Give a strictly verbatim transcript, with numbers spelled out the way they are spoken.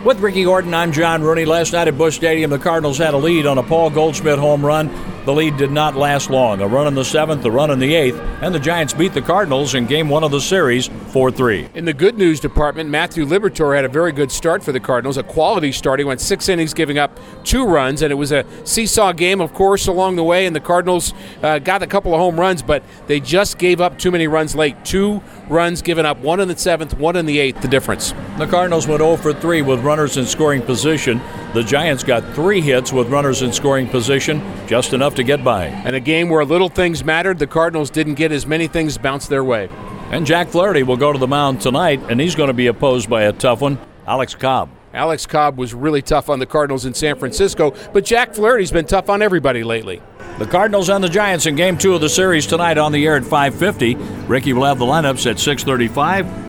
With Ricky Gordon, I'm John Rooney. Last night at Busch Stadium, the Cardinals had a lead on a Paul Goldschmidt home run. The lead did not last long. A run in the seventh, a run in the eighth, and the Giants beat the Cardinals in game one of the series, four three. In the good news department, Matthew Liberatore had a very good start for the Cardinals, a quality start. He went six innings, giving up two runs, and it was a seesaw game, of course, along the way, and the Cardinals uh, got a couple of home runs, but they just gave up too many runs late. Two runs given up, one in the seventh, one in the eighth, the difference. The Cardinals went oh for three with runners in scoring position. The Giants got three hits with runners in scoring position, just enough to get by. And a game where little things mattered, the Cardinals didn't get as many things bounced their way. And Jack Flaherty will go to the mound tonight, and he's going to be opposed by a tough one, Alex Cobb. Alex Cobb was really tough on the Cardinals in San Francisco, but Jack Flaherty's been tough on everybody lately. The Cardinals and the Giants in game two of the series tonight on the air at five fifty. Ricky will have the lineups at six thirty-five.